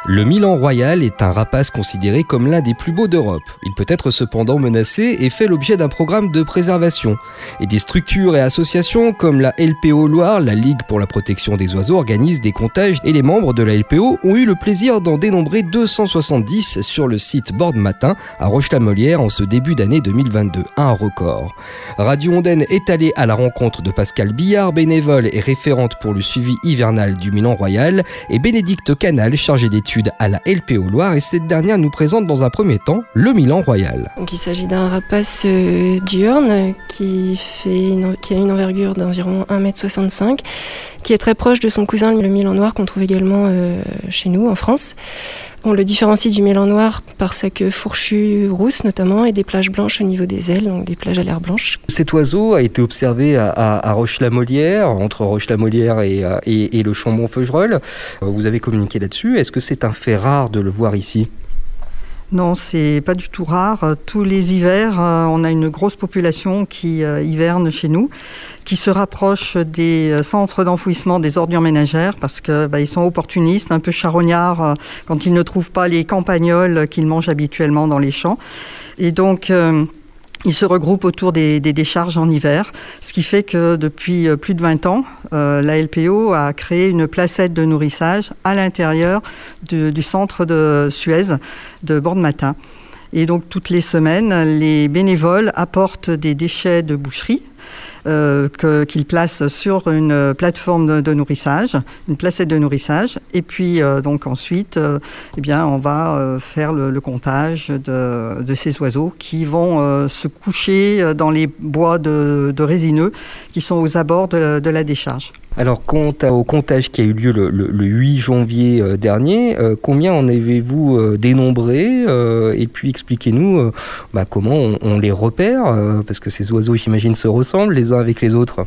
Le Milan royal est un rapace considéré comme l'un des plus beaux d'Europe. Il peut être cependant menacé et fait l'objet d'un programme de préservation. Et des structures et associations comme la LPO Loire, la Ligue pour la protection des oiseaux, organisent des comptages et les membres de la LPO ont eu le plaisir d'en dénombrer 270 sur le site Bordes-Matin à Roche-la-Molière en ce début d'année 2022. Un record. Radio Ondaine est allée à la rencontre de Pascal Billard, bénévole et référente pour le suivi hivernal du Milan royal, et Bénédicte Canal, chargée d'études à la LPO Loire, et cette dernière nous présente dans un premier temps le Milan royal. Donc, il s'agit d'un rapace diurne qui a une envergure d'environ 1,65 m, qui est très proche de son cousin le Milan noir qu'on trouve également chez nous en France. On le différencie du Milan noir par sa queue fourchue rousse notamment et des plages blanches au niveau des ailes, donc des plages à l'air blanches. Cet oiseau a été observé à Roche-la-Molière, entre Roche-la-Molière et le Chambon-Feugerolles. Vous avez communiqué là-dessus. Est-ce que c'est un fait rare de le voir ici ? Non, c'est pas du tout rare. Tous les hivers, on a une grosse population qui hiverne chez nous, qui se rapproche des centres d'enfouissement des ordures ménagères parce que ils sont opportunistes, un peu charognards quand ils ne trouvent pas les campagnols qu'ils mangent habituellement dans les champs. Et donc ils se regroupent autour des décharges en hiver, ce qui fait que depuis plus de 20 ans, la LPO a créé une placette de nourrissage à l'intérieur du centre de Suez de Bordes-Matin. Et donc toutes les semaines, les bénévoles apportent des déchets de boucherie qu'ils placent sur une plateforme de nourrissage, une placette de nourrissage. Et puis donc ensuite, on va faire le comptage de ces oiseaux qui vont se coucher dans les bois de résineux qui sont aux abords de la décharge. Alors, quant au comptage qui a eu lieu le 8 janvier dernier, combien en avez-vous dénombré et puis expliquez-nous comment on les repère, parce que ces oiseaux, j'imagine, se ressemblent les uns avec les autres.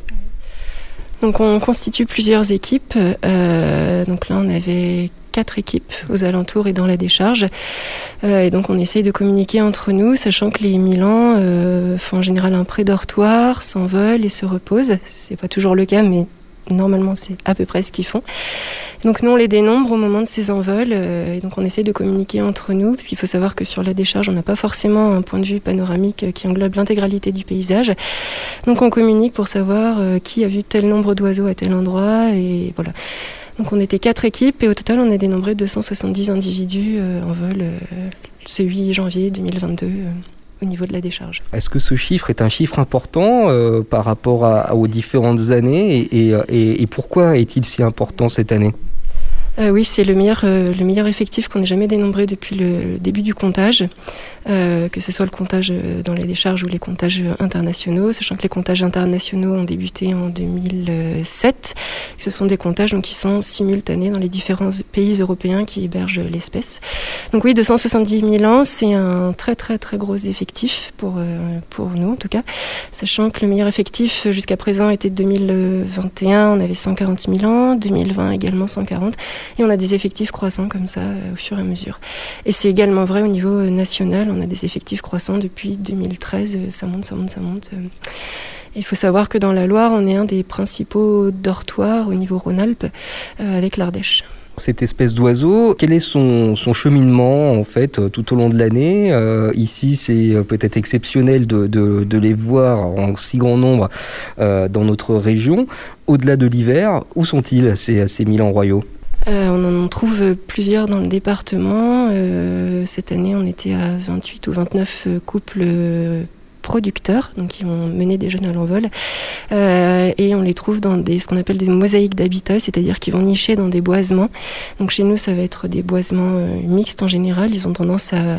Donc, on constitue plusieurs équipes. Donc là, on avait 4 équipes aux alentours et dans la décharge. Et donc, on essaye de communiquer entre nous, sachant que les Milans font en général un pré-dortoir, s'envolent et se reposent. C'est pas toujours le cas, mais normalement, c'est à peu près ce qu'ils font. Donc nous, on les dénombre au moment de ces envols. Et donc on essaie de communiquer entre nous, parce qu'il faut savoir que sur la décharge, on n'a pas forcément un point de vue panoramique qui englobe l'intégralité du paysage. Donc on communique pour savoir qui a vu tel nombre d'oiseaux à tel endroit. Et voilà. Donc on était 4 équipes et au total, on a dénombré 270 individus en vol ce 8 janvier 2022. Au niveau de la décharge. Est-ce que ce chiffre est un chiffre important par rapport aux différentes années et pourquoi est-il si important cette année ? Oui, c'est le meilleur effectif qu'on ait jamais dénombré depuis le début du comptage, que ce soit le comptage dans les décharges ou les comptages internationaux, sachant que les comptages internationaux ont débuté en 2007. Ce sont des comptages qui sont simultanés dans les différents pays européens qui hébergent l'espèce. Donc oui, 270 000 ans, c'est un très très très gros effectif pour nous en tout cas, sachant que le meilleur effectif jusqu'à présent était de 2021, on avait 140 000 ans, 2020 également 140. Et on a des effectifs croissants comme ça au fur et à mesure. Et c'est également vrai au niveau national, on a des effectifs croissants depuis 2013, ça monte. Il faut savoir que dans la Loire, on est un des principaux dortoirs au niveau Rhône-Alpes avec l'Ardèche. Cette espèce d'oiseau, quel est son cheminement en fait tout au long de l'année ? Ici, c'est peut-être exceptionnel de les voir en si grand nombre dans notre région. Au-delà de l'hiver, où sont-ils ces Milans royaux ? On en trouve plusieurs dans le département. Cette année, on était à 28 ou 29 couples producteurs, donc qui ont mené des jeunes à l'envol. Et on les trouve dans ce qu'on appelle des mosaïques d'habitat, c'est-à-dire qu'ils vont nicher dans des boisements. Donc chez nous, ça va être des boisements mixtes en général. Ils ont tendance à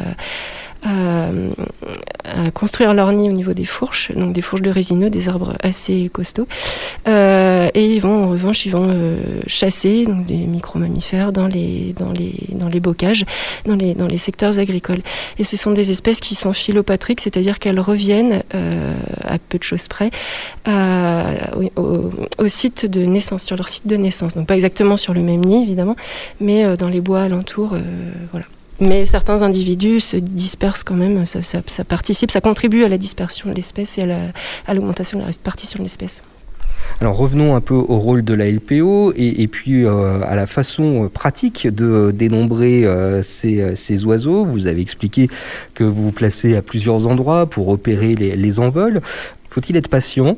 construire leur nid au niveau des fourches, donc des fourches de résineux, des arbres assez costauds. Et en revanche, ils vont chasser donc des micro-mammifères dans les bocages, dans les secteurs agricoles. Et ce sont des espèces qui sont philopatriques, c'est-à-dire qu'elles reviennent à peu de choses près au site de naissance, sur leur site de naissance. Donc pas exactement sur le même nid, évidemment, mais dans les bois alentours, voilà. Mais certains individus se dispersent quand même, ça participe, ça contribue à la dispersion de l'espèce et à l'augmentation de la répartition de l'espèce. Alors revenons un peu au rôle de la LPO et puis à la façon pratique de dénombrer ces oiseaux. Vous avez expliqué que vous vous placez à plusieurs endroits pour repérer les envols. Faut-il être patient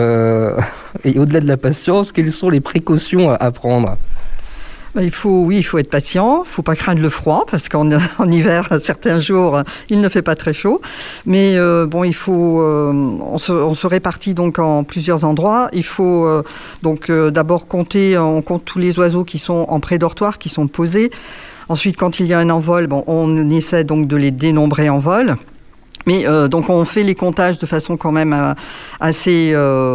et au-delà de la patience, quelles sont les précautions à prendre ? Il faut être patient. Il ne faut pas craindre le froid parce qu'en hiver, certains jours, il ne fait pas très chaud. Mais il faut, on se répartit donc en plusieurs endroits. Il faut d'abord compter, on compte tous les oiseaux qui sont en prédortoir, qui sont posés. Ensuite, quand il y a un envol, on essaie donc de les dénombrer en vol. Mais donc on fait les comptages de façon quand même assez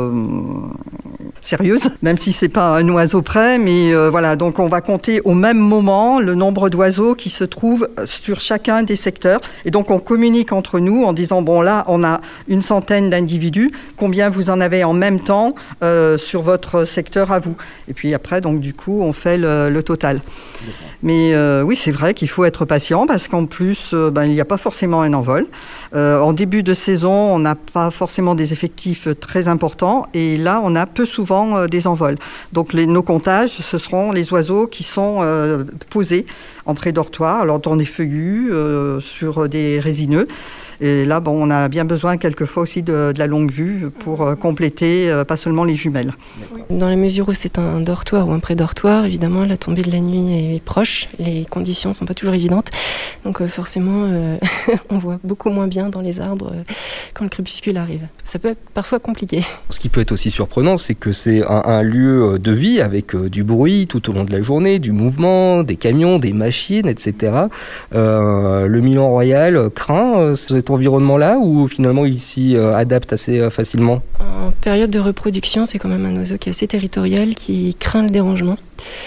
sérieuse, même si c'est pas un oiseau près, mais donc on va compter au même moment le nombre d'oiseaux qui se trouvent sur chacun des secteurs, et donc on communique entre nous en disant là on a une centaine d'individus, combien vous en avez en même temps sur votre secteur à vous, et puis après donc du coup on fait le total. Mais oui, c'est vrai qu'il faut être patient parce qu'en plus il n'y a pas forcément un envol. En début de saison, on n'a pas forcément des effectifs très importants et là, on a peu souvent des envols. Donc, nos comptages, ce seront les oiseaux qui sont posés en prédortoir, alors dans des feuillus, sur des résineux. Et là, on a bien besoin quelquefois aussi de la longue vue pour compléter, pas seulement les jumelles. Dans la mesure où c'est un dortoir ou un prédortoir, évidemment, la tombée de la nuit est proche. Les conditions ne sont pas toujours évidentes. Donc forcément, on voit beaucoup moins bien dans les arbres quand le crépuscule arrive. Ça peut être parfois compliqué. Ce qui peut être aussi surprenant, c'est que c'est un lieu de vie avec du bruit tout au long de la journée, du mouvement, des camions, des machines, etc. Le Milan Royal craint cet environnement-là ou finalement il s'y adapte assez facilement ? En période de reproduction, c'est quand même un oiseau qui est assez territorial, qui craint le dérangement.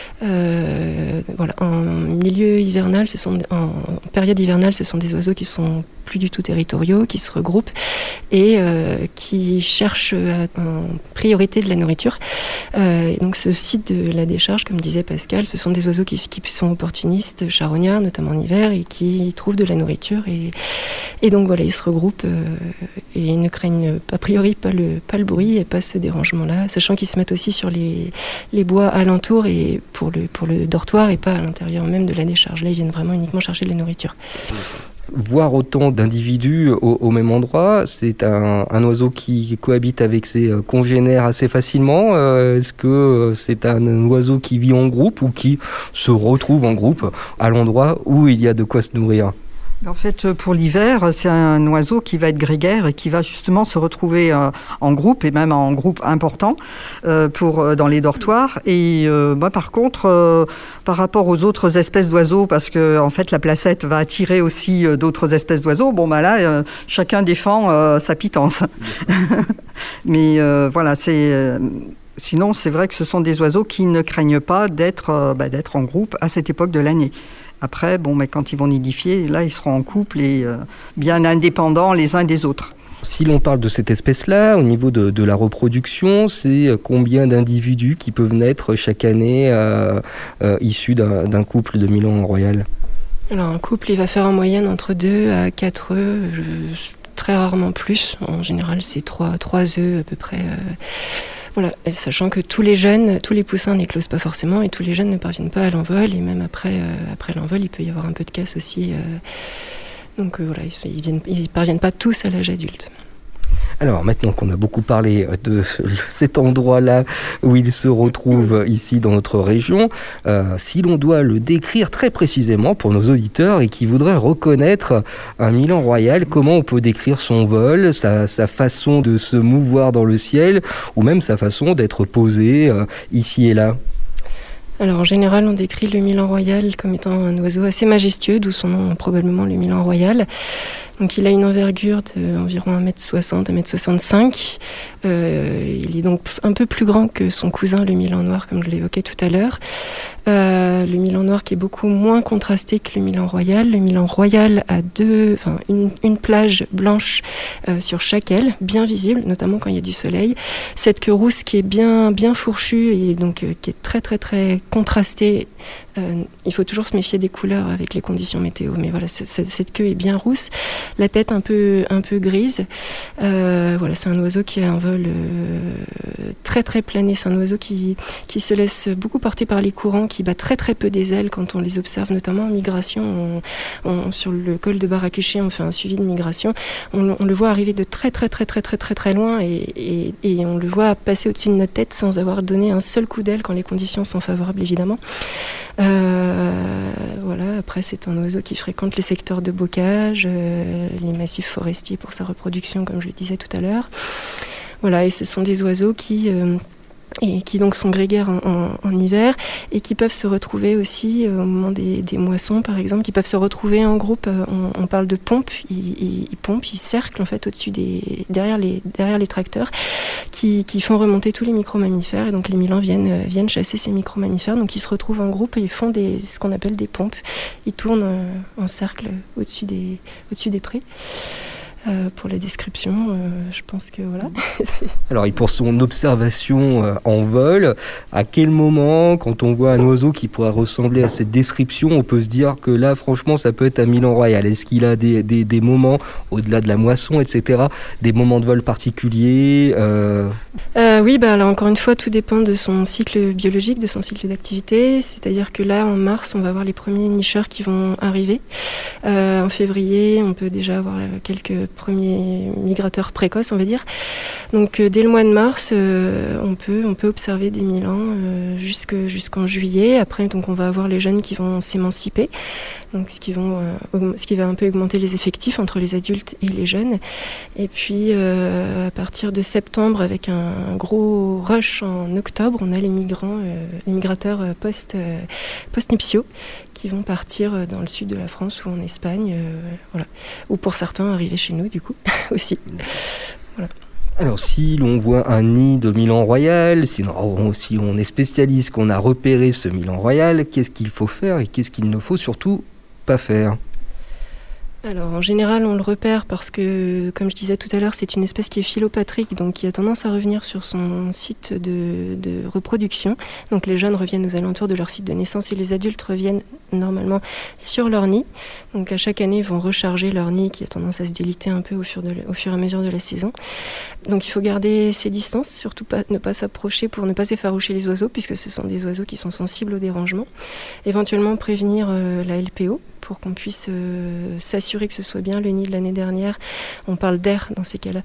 En milieu hivernal, en période hivernale, ce sont des oiseaux qui sont plus du tout territoriaux, qui se regroupent et qui cherchent en priorité de la nourriture. Et donc ce site de la décharge, comme disait Pascal, ce sont des oiseaux qui sont opportunistes, charognards, notamment en hiver, et qui trouvent de la nourriture. Et donc ils se regroupent et ils ne craignent a priori pas le bruit et pas ce dérangement-là, sachant qu'ils se mettent aussi sur les bois alentours et pour le dortoir et pas à l'intérieur même de la décharge. Là, ils viennent vraiment uniquement chercher de la nourriture. Voir autant d'individus au même endroit, c'est un oiseau qui cohabite avec ses congénères assez facilement. Est-ce que c'est un oiseau qui vit en groupe ou qui se retrouve en groupe à l'endroit où il y a de quoi se nourrir ? En fait, pour l'hiver, c'est un oiseau qui va être grégaire et qui va justement se retrouver en groupe et même en groupe important dans les dortoirs. Et par contre, par rapport aux autres espèces d'oiseaux, parce que en fait la placette va attirer aussi d'autres espèces d'oiseaux. Là, chacun défend sa pitance. Mais sinon, c'est vrai que ce sont des oiseaux qui ne craignent pas d'être en groupe à cette époque de l'année. Après, quand ils vont nidifier, là, ils seront en couple et bien indépendants les uns des autres. Si l'on parle de cette espèce-là, au niveau de la reproduction, c'est combien d'individus qui peuvent naître chaque année issus d'un couple de Milan Royal ? Alors, un couple, il va faire en moyenne entre 2 à 4 œufs, très rarement plus. En général, c'est 3 œufs à peu près. Et sachant que tous les poussins n'éclosent pas forcément et tous les jeunes ne parviennent pas à l'envol, et même après l'envol, il peut y avoir un peu de casse aussi. Ils ne parviennent pas tous à l'âge adulte. Alors maintenant qu'on a beaucoup parlé de cet endroit-là où il se retrouve ici dans notre région, si l'on doit le décrire très précisément pour nos auditeurs et qui voudraient reconnaître un Milan Royal, comment on peut décrire son vol, sa façon de se mouvoir dans le ciel ou même sa façon d'être posé ici et là ? Alors en général, on décrit le Milan Royal comme étant un oiseau assez majestueux, d'où son nom probablement le Milan Royal. Donc il a une envergure d'environ 1m60, 1m65. Il est donc un peu plus grand que son cousin, le Milan Noir, comme je l'évoquais tout à l'heure. Le Milan Noir qui est beaucoup moins contrasté que le Milan Royal. Le Milan Royal a une plage blanche sur chaque aile, bien visible, notamment quand il y a du soleil. Cette queue rousse qui est bien fourchue et donc qui est très très très contrastée. Il faut toujours se méfier des couleurs avec les conditions météo, mais voilà, cette queue est bien rousse. la tête un peu grise. Voilà, c'est un oiseau qui a un vol très très plané. C'est un oiseau qui se laisse beaucoup porter par les courants, qui bat très très peu des ailes quand on les observe, notamment en migration. Sur le col de Baracuché, on fait un suivi de migration. On le voit arriver de très très très très très très très loin et on le voit passer au-dessus de notre tête sans avoir donné un seul coup d'aile quand les conditions sont favorables, évidemment. Voilà. Après, c'est un oiseau qui fréquente les secteurs de bocage, les massifs forestiers pour sa reproduction, comme je le disais tout à l'heure. Voilà, et ce sont des oiseaux qui donc sont grégaires en hiver et qui peuvent se retrouver aussi au moment des moissons, par exemple, qui peuvent se retrouver en groupe. On parle de pompes, ils pompent, ils cerclent en fait au-dessus derrière les tracteurs qui font remonter tous les micro-mammifères, et donc les milans viennent chasser ces micro-mammifères, donc ils se retrouvent en groupe et ils font ce qu'on appelle des pompes. Ils tournent en cercle au-dessus des prés. Pour la description, je pense que voilà. Alors, et pour son observation en vol, à quel moment, quand on voit un oiseau qui pourrait ressembler à cette description, on peut se dire que là, franchement, ça peut être un milan royal? Est-ce qu'il a des moments, au-delà de la moisson, etc., des moments de vol particuliers Oui, là, encore une fois, tout dépend de son cycle biologique, de son cycle d'activité. C'est-à-dire que là, en mars, on va avoir les premiers nicheurs qui vont arriver. En février, on peut déjà avoir quelques premiers migrateurs précoces, on va dire. Donc dès le mois de mars, on peut observer des milans jusqu'en juillet. Après, donc on va avoir les jeunes qui vont s'émanciper, donc ce qui va un peu augmenter les effectifs entre les adultes et les jeunes. Et puis à partir de septembre, avec un gros rush en octobre, on a les migrateurs post-nuptiaux qui vont partir dans le sud de la France ou en Espagne, voilà. Ou pour certains arriver chez nous du coup aussi. Voilà. Alors si l'on voit un nid de milan royal, si on est spécialiste, qu'on a repéré ce milan royal, qu'est-ce qu'il faut faire et qu'est-ce qu'il ne faut surtout pas faire ? Alors en général on le repère parce que, comme je disais tout à l'heure, c'est une espèce qui est philopatrique, donc qui a tendance à revenir sur son site de reproduction. Donc les jeunes reviennent aux alentours de leur site de naissance et les adultes reviennent normalement sur leur nid. Donc à chaque année ils vont recharger leur nid qui a tendance à se déliter un peu au fur et à mesure de la saison. Donc il faut garder ses distances, surtout ne pas s'approcher pour ne pas effaroucher les oiseaux, puisque ce sont des oiseaux qui sont sensibles au dérangement. Éventuellement prévenir la LPO pour qu'on puisse s'assurer que ce soit bien le nid de l'année dernière. On parle d'air dans ces cas-là.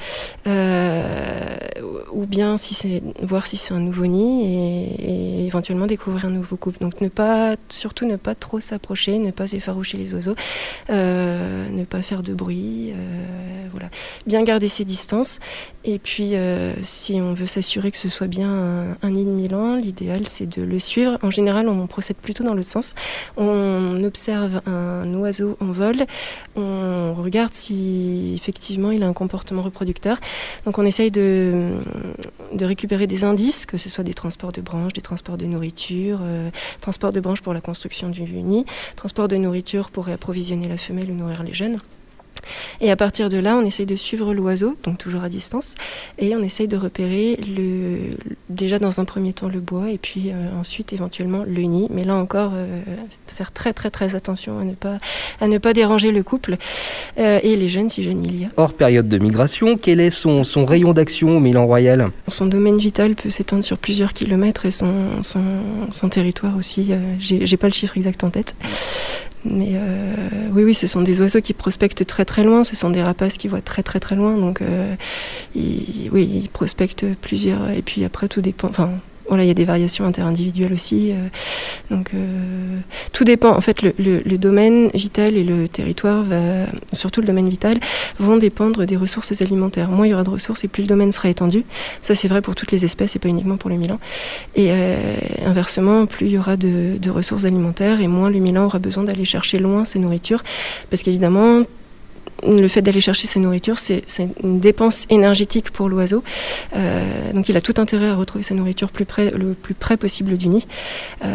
Ou bien voir si c'est un nouveau nid et éventuellement découvrir un nouveau couple. Donc surtout ne pas trop s'approcher, ne pas effaroucher les oiseaux, ne pas faire de bruit. Voilà. Bien garder ses distances. Et puis si on veut s'assurer que ce soit bien un nid de milan, l'idéal c'est de le suivre. En général, on procède plutôt dans l'autre sens. On observe un oiseau en vol, on regarde si effectivement il a un comportement reproducteur. Donc on essaye de récupérer des indices, que ce soit des transports de branches, des transports de nourriture, transport de branches pour la construction du nid, transport de nourriture pour réapprovisionner la femelle ou nourrir les jeunes. Et à partir de là, on essaye de suivre l'oiseau, donc toujours à distance, et on essaye de repérer déjà dans un premier temps le bois, et puis ensuite éventuellement le nid. Mais là encore, faire très très très attention à ne pas déranger le couple et les jeunes si jeunes il y a. Hors période de migration, quel est son rayon d'action au milan royal ? Son domaine vital peut s'étendre sur plusieurs kilomètres et son territoire aussi. J'ai pas le chiffre exact en tête. Mais oui, ce sont des oiseaux qui prospectent très très loin, ce sont des rapaces qui voient très très très loin, donc ils prospectent plusieurs, et puis après tout dépend, voilà, il y a des variations interindividuelles aussi, donc tout dépend. En fait, le domaine vital et le territoire, surtout le domaine vital, vont dépendre des ressources alimentaires. Moins il y aura de ressources et plus le domaine sera étendu. Ça, c'est vrai pour toutes les espèces et pas uniquement pour le milan. Et inversement, plus il y aura de ressources alimentaires et moins le milan aura besoin d'aller chercher loin ses nourritures, parce qu'évidemment, le fait d'aller chercher sa nourriture, c'est une dépense énergétique pour l'oiseau. Donc il a tout intérêt à retrouver sa nourriture le plus près possible du nid.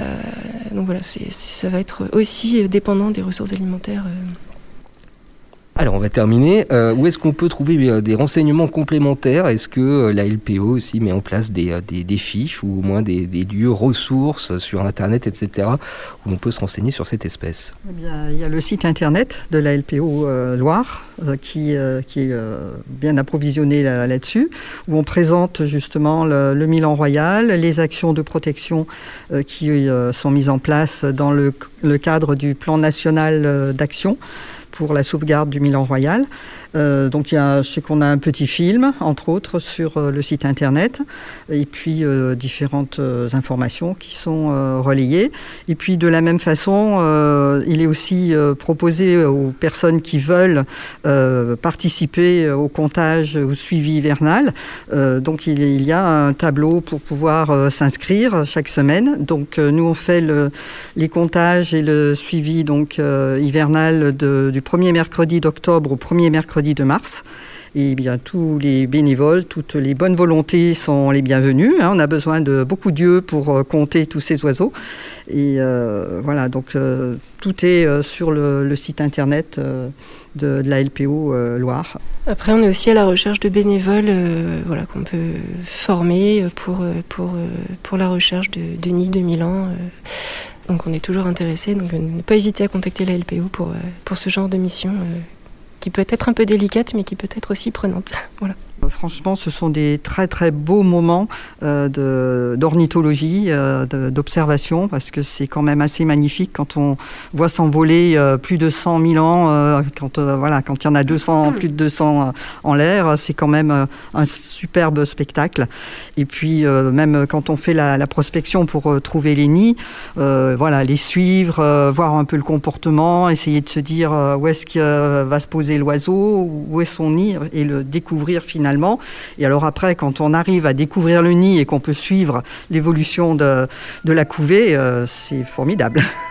Donc voilà, ça va être aussi dépendant des ressources alimentaires. Alors on va terminer. Où est-ce qu'on peut trouver des renseignements complémentaires ? Est-ce que la LPO aussi met en place des fiches ou au moins des lieux ressources sur Internet, etc., où on peut se renseigner sur cette espèce ? Eh bien, il y a le site Internet de la LPO Loire qui est bien approvisionné là-dessus, où on présente justement le Milan royal, les actions de protection qui sont mises en place dans le cadre du plan national d'action pour la sauvegarde du Milan royal. Donc je sais qu'on a un petit film, entre autres, sur le site internet, et puis différentes informations qui sont relayées. Et puis de la même façon, il est aussi proposé aux personnes qui veulent participer au comptage, au suivi hivernal. Donc il y a un tableau pour pouvoir s'inscrire chaque semaine. Donc nous on fait les comptages et le suivi hivernal du premier mercredi d'octobre au premier mercredi de mars. Et bien tous les bénévoles, toutes les bonnes volontés sont les bienvenus. On a besoin de beaucoup d'yeux pour compter tous ces oiseaux. Et voilà, donc tout est sur le site internet de la LPO Loire. Après, on est aussi à la recherche de bénévoles qu'on peut former pour la recherche de nids de Milan. Donc on est toujours intéressé. Donc ne pas hésiter à contacter la LPO pour ce genre de mission qui peut être un peu délicate, mais qui peut être aussi prenante. Voilà. Franchement, ce sont des très très beaux moments d'ornithologie, d'observation, parce que c'est quand même assez magnifique quand on voit s'envoler plus de 100 000 ans, quand il y en a 200, plus de 200 en l'air, c'est quand même un superbe spectacle. Et puis même quand on fait la prospection pour trouver les nids, les suivre, voir un peu le comportement, essayer de se dire où est-ce qu'il va se poser l'oiseau, où est son nid, et le découvrir finalement. Et alors après, quand on arrive à découvrir le nid et qu'on peut suivre l'évolution de la couvée, c'est formidable.